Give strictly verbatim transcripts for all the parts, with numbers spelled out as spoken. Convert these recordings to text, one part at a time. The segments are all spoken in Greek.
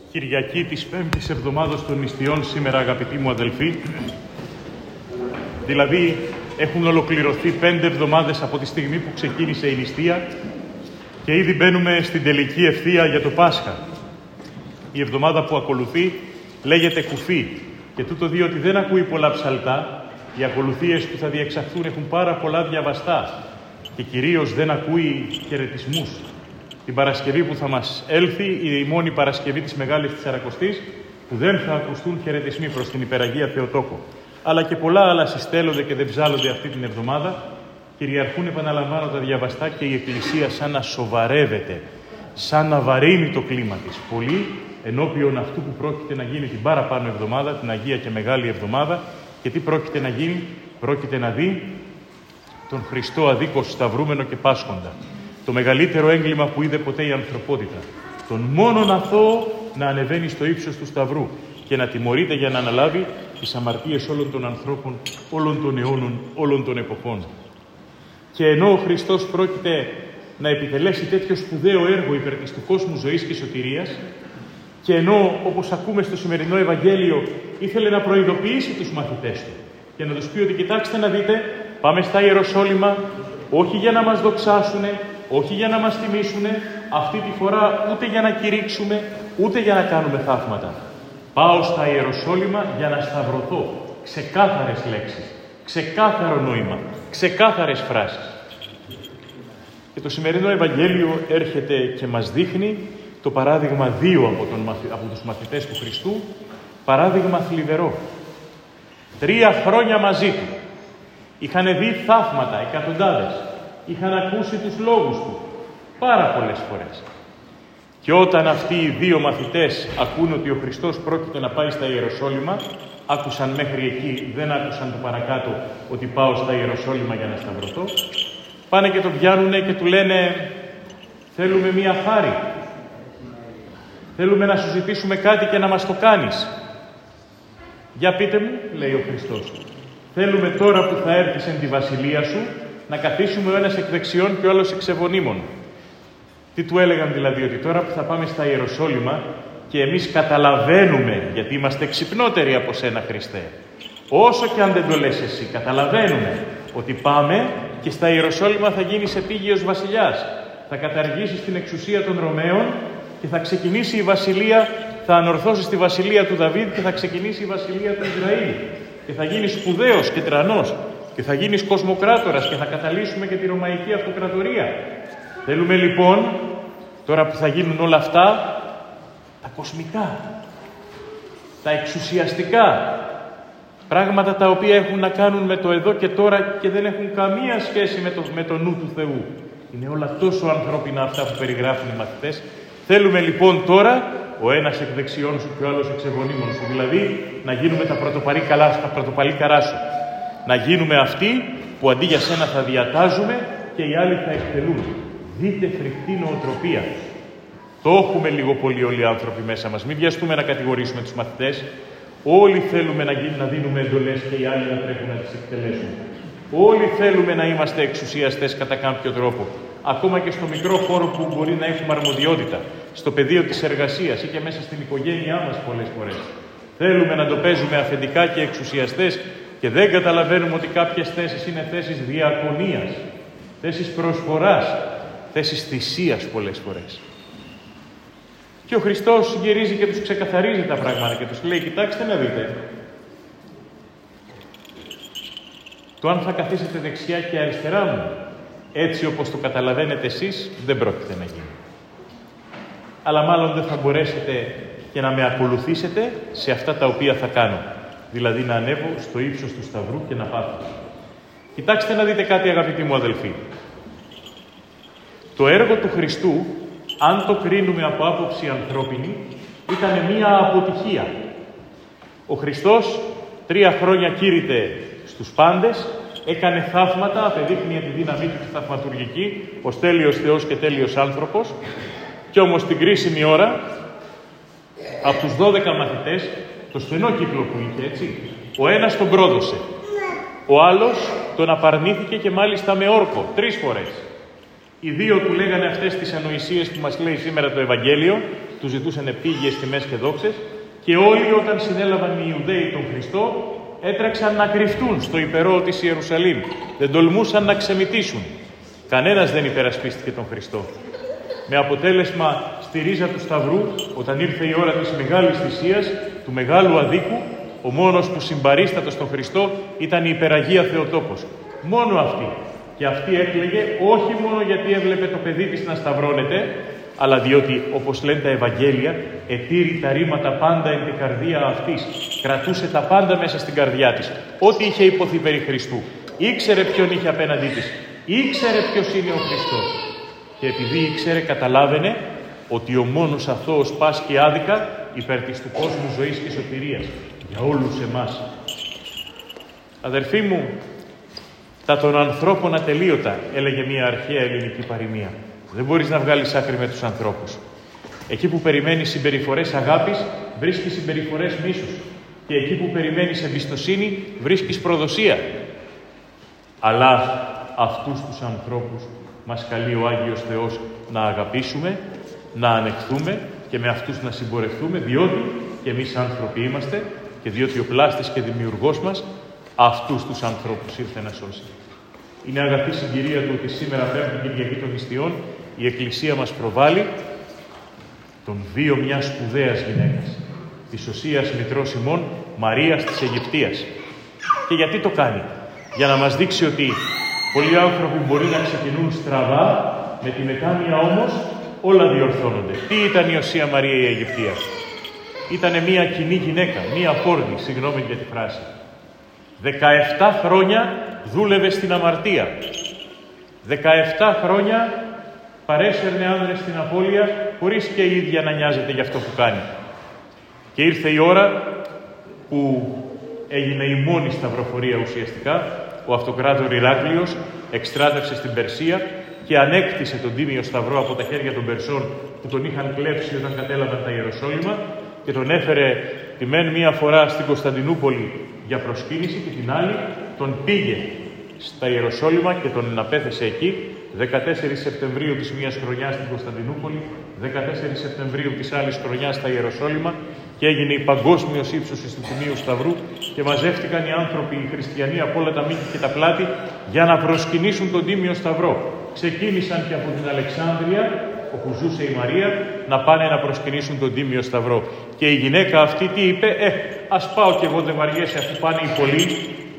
Κυριακή της πέμπτης εβδομάδος των νηστειών σήμερα, αγαπητοί μου αδελφοί. Δηλαδή, έχουν ολοκληρωθεί πέντε εβδομάδες από τη στιγμή που ξεκίνησε η νηστεία και ήδη μπαίνουμε στην τελική ευθεία για το Πάσχα. Η εβδομάδα που ακολουθεί λέγεται Κουφή και τούτο διότι δεν ακούει πολλά ψαλτά, οι ακολουθίες που θα διεξαχθούν έχουν πάρα πολλά διαβαστά και κυρίως δεν ακούει χαιρετισμούς. Την Παρασκευή που θα μας έλθει, η μόνη Παρασκευή της Μεγάλης Τεσσαρακοστής, που δεν θα ακουστούν χαιρετισμοί προς την Υπεραγία Θεοτόκο. Αλλά και πολλά άλλα συστέλλονται και δεν ψάλλονται αυτή την εβδομάδα. Κυριαρχούν, επαναλαμβάνω, τα διαβαστά και η Εκκλησία σαν να σοβαρεύεται, σαν να βαρύνει το κλίμα της. Πολύ ενώπιον αυτού που πρόκειται να γίνει την παραπάνω εβδομάδα, την Αγία και Μεγάλη Εβδομάδα. Και τι πρόκειται να γίνει? Πρόκειται να δει τον Χριστό αδίκως σταυρούμενο και πάσχοντα. Το μεγαλύτερο έγκλημα που είδε ποτέ η ανθρωπότητα. Τον μόνον αθώο να ανεβαίνει στο ύψος του σταυρού και να τιμωρείται για να αναλάβει τις αμαρτίες όλων των ανθρώπων, όλων των αιώνων, όλων των εποχών. Και ενώ ο Χριστός πρόκειται να επιτελέσει τέτοιο σπουδαίο έργο υπέρ της του κόσμου ζωής και σωτηρίας, και ενώ, όπως ακούμε στο σημερινό Ευαγγέλιο, ήθελε να προειδοποιήσει τους μαθητές του και να τους πει ότι κοιτάξτε να δείτε, πάμε στα Ιεροσόλυμα, όχι για να μας δοξάσουνε, όχι για να μας τιμήσουνε, αυτή τη φορά ούτε για να κηρύξουμε, ούτε για να κάνουμε θαύματα. Πάω στα Ιεροσόλυμα για να σταυρωθώ. Ξεκάθαρες λέξεις, ξεκάθαρο νόημα, ξεκάθαρες φράσεις. Και το σημερινό Ευαγγέλιο έρχεται και μας δείχνει το παράδειγμα δύο από, τον, από τους μαθητές του Χριστού, παράδειγμα θλιβερό. Τρία χρόνια μαζί του. Είχαν δει θαύματα, εκατοντάδες. Είχαν ακούσει τους λόγους του πάρα πολλές φορές. Και όταν αυτοί οι δύο μαθητές ακούν ότι ο Χριστός πρόκειται να πάει στα Ιεροσόλυμα, άκουσαν μέχρι εκεί, δεν άκουσαν το παρακάτω ότι πάω στα Ιεροσόλυμα για να σταυρωθώ, πάνε και τον πιάνουνε και του λένε θέλουμε μία χάρη. Θέλουμε να σου ζητήσουμε κάτι και να μας το κάνεις. Για πείτε μου, λέει ο Χριστός. Θέλουμε τώρα που θα έρθεις εν τη βασιλεία σου, να καθίσουμε ο ένας εκ δεξιών και ο άλλος εξ ευωνίμων. Τι του έλεγαν δηλαδή? Ότι τώρα που θα πάμε στα Ιεροσόλυμα και εμείς καταλαβαίνουμε, γιατί είμαστε ξυπνότεροι από σένα, Χριστέ, όσο και αν δεν το λες εσύ, καταλαβαίνουμε ότι πάμε και στα Ιεροσόλυμα θα γίνεις επίγειος βασιλιάς. Θα καταργήσεις την εξουσία των Ρωμαίων και θα ξεκινήσει η βασιλεία, θα ανορθώσεις τη βασιλεία του Δαβίδ και θα ξεκινήσει η βασιλεία του Ισραήλ. Και θα γίνεις σπουδαίος και τρανός και θα γίνεις κοσμοκράτορας και θα καταλύσουμε και τη Ρωμαϊκή Αυτοκρατορία. Θέλουμε λοιπόν, τώρα που θα γίνουν όλα αυτά, τα κοσμικά, τα εξουσιαστικά, πράγματα τα οποία έχουν να κάνουν με το εδώ και τώρα και δεν έχουν καμία σχέση με το, με το νου του Θεού. Είναι όλα τόσο ανθρώπινα αυτά που περιγράφουν οι μαθητές. Θέλουμε λοιπόν τώρα ο ένας εκ δεξιών σου και ο άλλος εξ ευωνίμων σου, δηλαδή να γίνουμε τα πρωτοπαλή, καλά, τα πρωτοπαλή καρά σου. Να γίνουμε αυτοί που αντί για σένα θα διατάζουμε και οι άλλοι θα εκτελούν. Δείτε φρικτή νοοτροπία. Το έχουμε λίγο πολύ όλοι οι άνθρωποι μέσα μας. Μην βιαστούμε να κατηγορήσουμε τους μαθητές. Όλοι θέλουμε να, γίν, να δίνουμε εντολές και οι άλλοι να τρέχουν να τις εκτελέσουν. Όλοι θέλουμε να είμαστε εξουσιαστές κατά κάποιο τρόπο. Ακόμα και στο μικρό χώρο που μπορεί να έχουμε αρμοδιότητα. Στο πεδίο της εργασίας ή και μέσα στην οικογένειά μας πολλές φορές. Θέλουμε να το παίζουμε αφεντικά και εξουσιαστές και δεν καταλαβαίνουμε ότι κάποιες θέσεις είναι θέσεις διακονίας, θέσεις προσφοράς, θέσεις θυσίας πολλές φορές. Και ο Χριστός γυρίζει και τους ξεκαθαρίζει τα πράγματα και τους λέει, κοιτάξτε να δείτε, το αν θα καθίσετε δεξιά και αριστερά μου, έτσι όπως το καταλαβαίνετε εσείς, δεν πρόκειται να γίνει. Αλλά μάλλον δεν θα μπορέσετε και να με ακολουθήσετε σε αυτά τα οποία θα κάνω. Δηλαδή να ανέβω στο ύψος του σταυρού και να πάθω. Κοιτάξτε να δείτε κάτι, αγαπητοί μου αδελφοί. Το έργο του Χριστού, αν το κρίνουμε από άποψη ανθρώπινη, ήταν μία αποτυχία. Ο Χριστός τρία χρόνια κήρυτε στους πάντες, έκανε θαύματα, απεδείχνει τη δύναμή του τη θαυματουργική, ως τέλειος Θεός και τέλειος άνθρωπος, και όμως την κρίσιμη ώρα, από τους δώδεκα μαθητές, το στενό κύκλο που είχε, έτσι, ο ένας τον πρόδωσε. Ο άλλος τον απαρνήθηκε και μάλιστα με όρκο, τρεις φορές. Οι δύο του λέγανε αυτές τις ανοησίες που μας λέει σήμερα το Ευαγγέλιο του ζητούσαν επίγειες τιμές και δόξες και όλοι όταν συνέλαβαν οι Ιουδαίοι τον Χριστό έτρεξαν να κρυφτούν στο υπερό της Ιερουσαλήμ. Δεν τολμούσαν να ξεμητήσουν. Κανένας δεν υπερασπίστηκε τον Χριστό. Με αποτέλεσμα στη ρίζα του Σταυρού, όταν ήρθε η ώρα της μεγάλης θυσίας, του μεγάλου αδίκου, ο μόνος που συμπαρίστατο στον Χριστό ήταν η υπεραγία Θεοτόκος. Μόνο αυτή. Και αυτή έκλαιγε όχι μόνο γιατί έβλεπε το παιδί της να σταυρώνεται, αλλά διότι, όπως λένε τα Ευαγγέλια, ετήρη τα ρήματα πάντα εν την καρδία αυτής. Κρατούσε τα πάντα μέσα στην καρδιά της. Ό,τι είχε υποθεί περί Χριστού. Ήξερε ποιον είχε απέναντί της. Ήξερε ποιος είναι ο Χριστός. Και επειδή ήξερε, καταλάβαινε ότι ο μόνος αθώος πάσχει άδικα υπέρ της του κόσμου ζωής και σωτηρίας. Για όλους εμάς. Αδερφοί μου, τα των ανθρώπων ατελείωτα, έλεγε μια αρχαία ελληνική παροιμία. Δεν μπορείς να βγάλεις άκρη με τους ανθρώπους. Εκεί που περιμένεις συμπεριφορές αγάπης, βρίσκεις συμπεριφορές μίσους. Και εκεί που περιμένεις εμπιστοσύνη, βρίσκεις προδοσία. Αλλά αυτούς τους ανθρώπους μας καλεί ο Άγιος Θεός να αγαπήσουμε, να ανεχθούμε και με αυτούς να συμπορευτούμε, διότι και εμείς άνθρωποι είμαστε και διότι ο πλάστης και δημιουργός μας αυτούς τους ανθρώπους ήρθε να σώσει. Είναι αγαθή συγκυρία του ότι σήμερα, Πέμπτη Κυριακή των Νηστιών, η Εκκλησία μας προβάλλει τον βίο μιας σπουδαίας γυναίκας, της Οσίας Μητρός ημών, Μαρίας της Αιγυπτίας. Και γιατί το κάνει? Για να μας δείξει ότι πολλοί άνθρωποι μπορεί να ξεκινούν στραβά, με τη μετάνοια όμως όλα διορθώνονται. Τι ήταν η Οσία Μαρία η Αιγυπτία? Ήτανε μία κοινή γυναίκα, μία πόρνη, συγγνώμη για τη φράση. δεκαεπτά χρόνια δούλευε στην αμαρτία. δεκαεπτά χρόνια παρέσαιρνε άνδρες στην απώλεια, χωρίς και η ίδια να νοιάζεται για αυτό που κάνει. Και ήρθε η ώρα που έγινε η μόνη σταυροφορία ουσιαστικά. Ο αυτοκράτορ Ηράκλειος εκστράτευσε στην Περσία και ανέκτησε τον Τίμιο Σταυρό από τα χέρια των Περσών που τον είχαν κλέψει όταν κατέλαβαν τα Ιεροσόλυμα και τον έφερε τη μεν μία φορά στην Κωνσταντινούπολη για προσκύνηση και την άλλη τον πήγε στα Ιεροσόλυμα και τον απέθεσε εκεί δεκατέσσερις Σεπτεμβρίου της μίας χρονιάς στην Κωνσταντινούπολη, δεκατέσσερις Σεπτεμβρίου της άλλης χρονιάς στα Ιεροσόλυμα και έγινε η παγκόσμιος ύψωσης του Τιμίου Σταυρού και μαζεύτηκαν οι άνθρωποι, οι χριστιανοί από όλα τα μήκη και τα πλάτη για να προσκυνήσουν τον Τίμιο Σταυρό. Ξεκίνησαν και από την Αλεξάνδρεια, όπου ζούσε η Μαρία, να πάνε να προσκυνήσουν τον Τίμιο Σταυρό. Και η γυναίκα αυτή τι είπε? Ε, ας πάω κι εγώ, δεν βαριέσαι αφού πάνε οι πολλοί.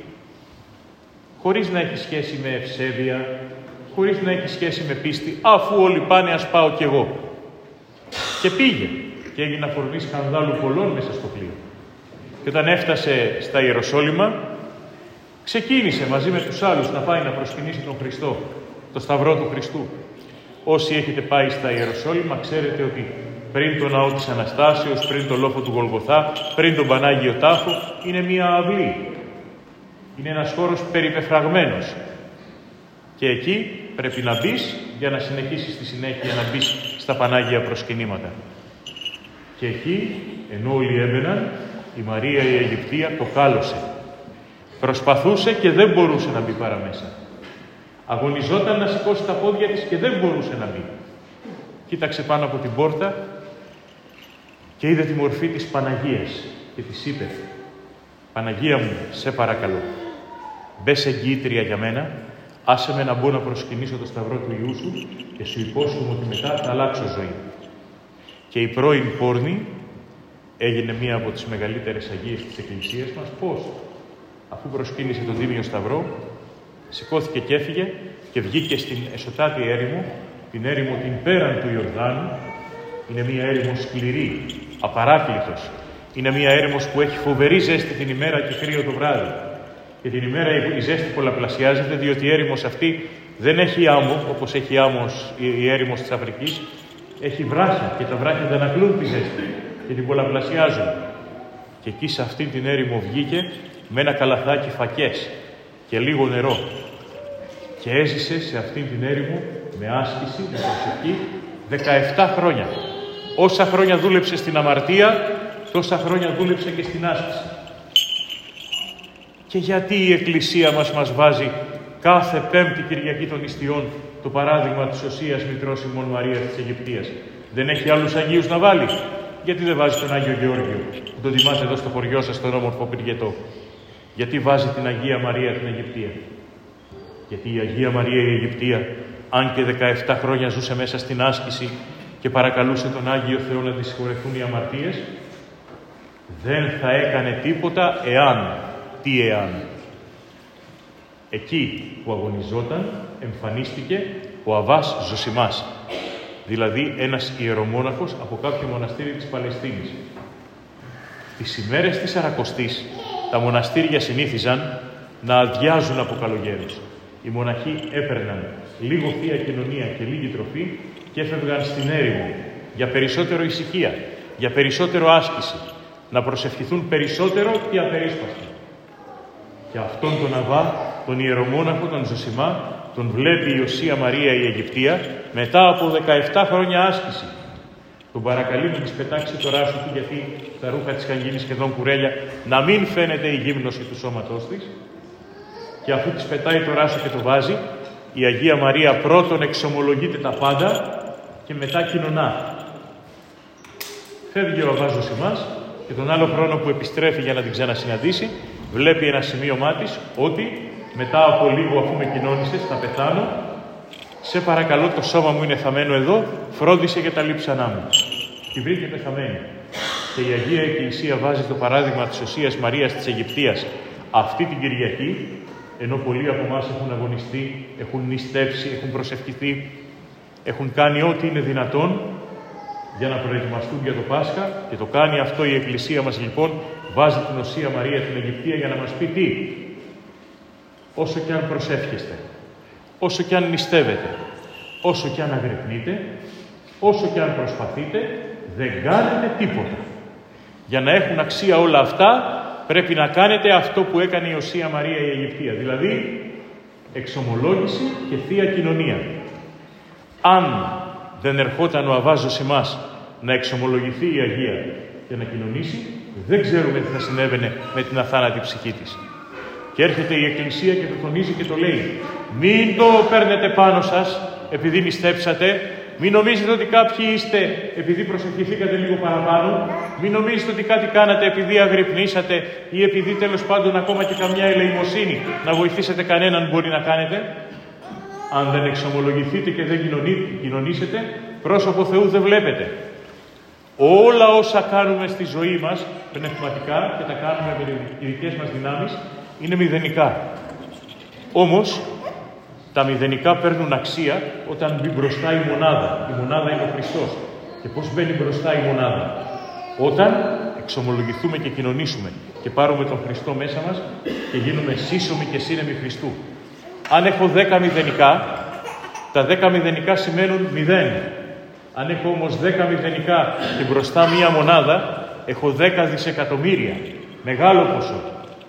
Χωρίς να έχει σχέση με ευσέβεια, χωρίς να έχει σχέση με πίστη, αφού όλοι πάνε ας πάω κι εγώ. Και πήγε και έγινε αφορμή σκανδάλου πολλών μέσα στο πλοίο. Και όταν έφτασε στα Ιεροσόλυμα, ξεκίνησε μαζί με τους άλλους να πάει να προσκυνήσει τον Χριστό, το Σταυρό του Χριστού. Όσοι έχετε πάει στα Ιεροσόλυμα, ξέρετε ότι πριν το ναό της Αναστάσεως, πριν το λόφο του Γολγοθά, πριν τον Πανάγιο Τάφο, είναι μία αυλή. Είναι ένας χώρος περιπεφραγμένος. Και εκεί πρέπει να μπεις για να συνεχίσεις στη συνέχεια να μπεις στα Πανάγια προσκυνήματα. Και εκεί, ενώ όλοι έμπαιναν, η Μαρία η Αιγυπτία το κάλωσε. Προσπαθούσε και δεν μπορούσε να μπει παρά μέσα. Αγωνιζόταν να σηκώσει τα πόδια της και δεν μπορούσε να μπει. Κοίταξε πάνω από την πόρτα και είδε τη μορφή της Παναγίας και της είπε: «Παναγία μου, σε παρακαλώ, μπες εγγυήτρια για μένα, άσε με να μπω να προσκυνήσω το Σταυρό του Υιού σου και σου υπόσχομαι ότι μετά θα αλλάξω ζωή». Και η πρώην πόρνη έγινε μία από τις μεγαλύτερες αγίες της Εκκλησίας μας. Πώς? Αφού προσκύνησε τον Τίμιο Σταυρό, σηκώθηκε και έφυγε και βγήκε στην Εσωτάτη έρημο, την έρημο την πέραν του Ιορδάνου. Είναι μία έρημο σκληρή, απαράκλητος. Είναι μία έρημος που έχει φοβερή ζέστη την ημέρα και κρύο το βράδυ. Και την ημέρα η ζέστη πολλαπλασιάζεται, διότι η έρημος αυτή δεν έχει άμμο, όπως έχει άμμος η έρημος της Αφρικής. Έχει βράχια και τα βράχια αντανακλούν τη ζέστη και την πολλαπλασιάζουν. Και εκεί σε αυτή την έρημο βγήκε με ένα καλαθάκι φακές και λίγο νερό. Και έζησε σε αυτήν την έρημο με άσκηση, με προσευχή, δεκαεπτά χρόνια. Όσα χρόνια δούλεψε στην αμαρτία, τόσα χρόνια δούλεψε και στην άσκηση. Και γιατί η Εκκλησία μας μας βάζει κάθε Πέμπτη Κυριακή των Νηστιών το παράδειγμα της Οσίας Μητρός ημών Μαρίας της Αιγυπτίας? Δεν έχει άλλους Αγίους να βάλει. Γιατί δεν βάζει τον Άγιο Γεώργιο, που τον τιμάτε εδώ στο χωριό σας, στον όμορφο Πυργετό? Γιατί βάζει την Αγία Μαρία την Αιγυπτία? Γιατί η Αγία Μαρία η Αιγυπτία, αν και δεκαεπτά χρόνια ζούσε μέσα στην άσκηση και παρακαλούσε τον Άγιο Θεό να της συγχωρεθούν οι αμαρτίες, δεν θα έκανε τίποτα εάν, τι εάν. Εκεί που αγωνιζόταν εμφανίστηκε ο Αββάς Ζωσιμάς, δηλαδή ένας ιερομόναχος από κάποιο μοναστήρι της Παλαιστίνης. Τις ημέρες της Σαρακοστής τα μοναστήρια συνήθιζαν να αδειάζουν από καλογέρους. Οι μοναχοί έπαιρναν λίγο Θεία Κοινωνία και λίγη τροφή και έφευγαν στην έρημο για περισσότερο ησυχία, για περισσότερο άσκηση, να προσευχηθούν περισσότερο και απερίσπαστα. Και αυτόν τον Αββά, τον ιερομόναχο, τον Ζωσιμά, τον βλέπει η Οσία Μαρία η Αιγυπτία μετά από δεκαεπτά χρόνια άσκηση. Τον παρακαλεί να της πετάξει το ράσο του, γιατί τα ρούχα της είχαν γίνει σχεδόν κουρέλια, να μην φαίνεται η γύμνωση του σώματός της. Και αφού της πετάει το ράσο και το βάζει, η Αγία Μαρία πρώτον εξομολογείται τα πάντα και μετά κοινωνά. Φεύγει ο Αββάς Ζωσιμάς και τον άλλο χρόνο που επιστρέφει για να την ξανασυναντήσει, βλέπει ένα σημείωμά της ότι μετά από λίγο, αφού με κοινώνησες, θα πεθάνω. Σε παρακαλώ, το σώμα μου είναι θαμμένο εδώ, φρόντισε για τα λείψανά μου. Τη βρήκε πεθαμένη. Και η Αγία Εκκλησία βάζει το παράδειγμα της Οσίας Μαρίας της Αιγυπτίας αυτή την Κυριακή, ενώ πολλοί από εμάς έχουν αγωνιστεί, έχουν νηστεύσει, έχουν προσευχηθεί, έχουν κάνει ό,τι είναι δυνατόν για να προετοιμαστούν για το Πάσχα, και το κάνει αυτό η Εκκλησία μας λοιπόν, βάζει την Οσία Μαρία την Αιγυπτία για να μας πει τι? Όσο κι αν προσεύχεστε, όσο κι αν νηστεύετε, όσο κι αν αγρυπνείτε, όσο κι αν προσπαθείτε, δεν κάνετε τίποτα. Για να έχουν αξία όλα αυτά, πρέπει να κάνετε αυτό που έκανε η Οσία Μαρία η Αιγυπτία, δηλαδή εξομολόγηση και Θεία Κοινωνία. Αν δεν ερχόταν ο Αββάς Ζωσιμάς να εξομολογηθεί η Αγία και να κοινωνήσει, δεν ξέρουμε τι θα συνέβαινε με την αθάνατη ψυχή της. Και έρχεται η Εκκλησία και το τονίζει και το λέει: μην το παίρνετε πάνω σας επειδή νηστέψατε, μην νομίζετε ότι κάποιοι είστε επειδή προσευχηθήκατε λίγο παραπάνω, μην νομίζετε ότι κάτι κάνατε επειδή αγρυπνήσατε ή επειδή τέλος πάντων ακόμα και καμιά ελεημοσύνη να βοηθήσετε κανέναν μπορεί να κάνετε. Αν δεν εξομολογηθείτε και δεν κοινωνήσετε, πρόσωπο Θεού δεν βλέπετε. Όλα όσα κάνουμε στη ζωή μας πνευματικά και τα κάνουμε με τις δικές μας δυνάμεις είναι μηδενικά. Όμως τα μηδενικά παίρνουν αξία όταν μπει μπροστά η μονάδα. Η μονάδα είναι ο Χριστός. Και πώς μπαίνει μπροστά η μονάδα? Όταν εξομολογηθούμε και κοινωνήσουμε και πάρουμε τον Χριστό μέσα μας και γίνουμε σύσσωμοι και σύνεμοι Χριστού. Αν έχω δέκα μηδενικά, τα δέκα μηδενικά σημαίνουν μηδέν. Αν έχω όμως δέκα μηδενικά και μπροστά μία μονάδα, έχω δέκα δισεκατομμύρια. Μεγάλο ποσό.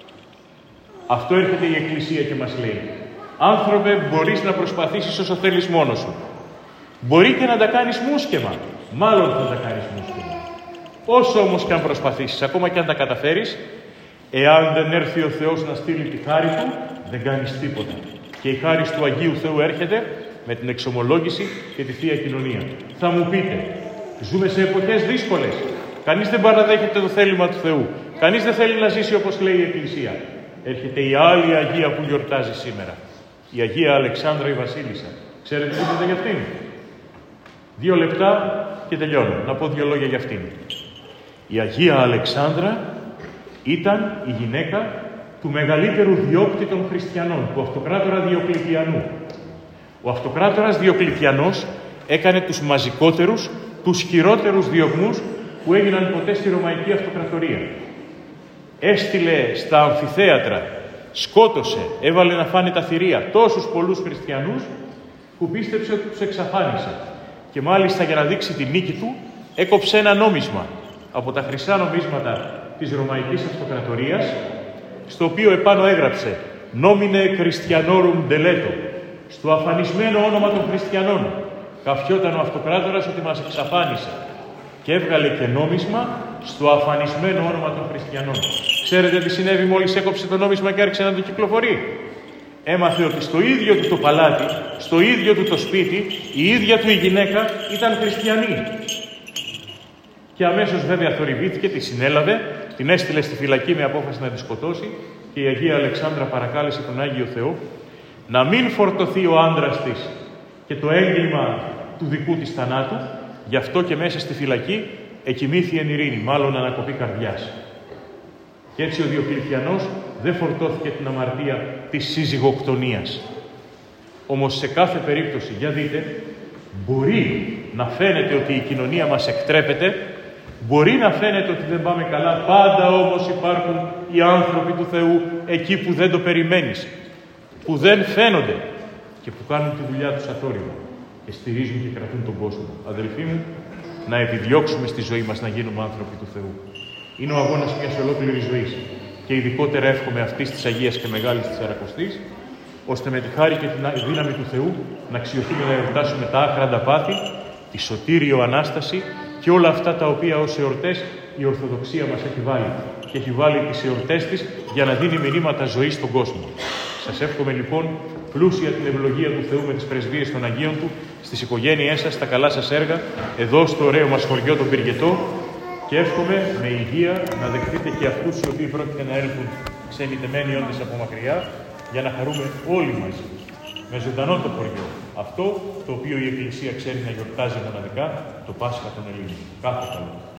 Αυτό έρχεται η Εκκλησία και μας λέει: άνθρωπε, μπορείς να προσπαθήσεις όσο θέλεις μόνος σου. Μπορεί και να τα κάνεις μουσκεμα. Μάλλον θα τα κάνεις μουσκεμα. Όσο όμως και αν προσπαθήσεις, ακόμα και αν τα καταφέρεις, εάν δεν έρθει ο Θεός να στείλει τη χάρη Του, δεν κάνεις τίποτα. Και η χάρη του Αγίου Θεού έρχεται με την εξομολόγηση και τη Θεία Κοινωνία. Θα μου πείτε, ζούμε σε εποχές δύσκολες. Κανείς δεν παραδέχεται το θέλημα του Θεού. Κανείς δεν θέλει να ζήσει όπως λέει η Εκκλησία. Έρχεται η άλλη Αγία που γιορτάζει σήμερα. Η Αγία Αλεξάνδρα η Βασίλισσα. Ξέρετε τι είπατε για αυτήν? Δύο λεπτά και τελειώνω. Να πω δύο λόγια για αυτήν. Η Αγία Αλεξάνδρα ήταν η γυναίκα του μεγαλύτερου διώκτη των χριστιανών, του αυτοκράτορα Διοκλητιανού. Ο αυτοκράτορας Διοκλητιανός έκανε τους μαζικότερους, τους χειρότερους διωγμούς που έγιναν ποτέ στη Ρωμαϊκή Αυτοκρατορία. Έστειλε στα αμφιθέατρα, σκότωσε, έβαλε να φάνε τα θηρία τόσους πολλούς χριστιανούς που πίστεψε ότι τους εξαφάνισε. Και μάλιστα για να δείξει τη νίκη του, έκοψε ένα νόμισμα από τα χρυσά νομίσματα της Ρωμαϊκής Αυτοκρατορίας, στο οποίο επάνω έγραψε «Νόμινε Χριστιανόρουμ Ντελέτο», στο αφανισμένο όνομα των χριστιανών. Καφιόταν ο αυτοκράτορας ότι μας εξαφάνισε. Και έβγαλε και νόμισμα στο αφανισμένο όνομα των χριστιανών. Ξέρετε τι συνέβη μόλις έκοψε το νόμισμα και άρχισε να το κυκλοφορεί? Έμαθε ότι στο ίδιο του το παλάτι, στο ίδιο του το σπίτι, η ίδια του η γυναίκα ήταν χριστιανή. Και αμέσως βέβαια θορυβήθηκε, τη συνέλαβε, την έστειλε στη φυλακή με απόφαση να τη σκοτώσει και η Αγία Αλεξάνδρα παρακάλεσε τον Άγιο Θεό να μην φορτωθεί ο άντρας της και το έγκλημα του δικού της θανάτου, γι' αυτό και μέσα στη φυλακή εκοιμήθη εν ειρήνη, μάλλον ανακοπή καρδιάς. Και έτσι ο Διοκλητιανός δεν φορτώθηκε την αμαρτία της συζυγοκτονίας. Όμως σε κάθε περίπτωση, για δείτε, μπορεί να φαίνεται ότι η κοινωνία μας εκτρέπεται, μπορεί να φαίνεται ότι δεν πάμε καλά, πάντα όμως υπάρχουν οι άνθρωποι του Θεού εκεί που δεν το περιμένεις, που δεν φαίνονται και που κάνουν τη δουλειά τους αθόρυβα και στηρίζουν και κρατούν τον κόσμο. Αδελφοί μου, να επιδιώξουμε στη ζωή μας να γίνουμε άνθρωποι του Θεού. Είναι ο αγώνας μιας ολόκληρης ζωής και ειδικότερα εύχομαι αυτής της Αγίας και Μεγάλης της Σαρακοστής, ώστε με τη χάρη και την δύναμη του Θεού να αξιωθούμε να εορτάσουμε τα άκραντα πάθη, τη σωτήριο Ανάσταση και όλα αυτά τα οποία ως εορτές η Ορθοδοξία μας έχει βάλει. Και έχει βάλει τις εορτές της για να δίνει μηνύματα ζωής στον κόσμο. Σας εύχομαι λοιπόν πλούσια την ευλογία του Θεού με τις πρεσβείες των Αγίων Του, στις οικογένειές σας, στα καλά σας έργα, εδώ στο ωραίο μας χωριό τον Πυργετό, και εύχομαι με υγεία να δεχτείτε και αυτούς οι οποίοι πρόκειται να έλθουν ξενιτεμένοι όντες από μακριά, για να χαρούμε όλοι μαζί, με ζωντανό το χωριό. Αυτό το οποίο η Εκκλησία ξέρει να γιορτάζει μοναδικά, το Πάσχα των Ελλήνων. Κάθε καλό.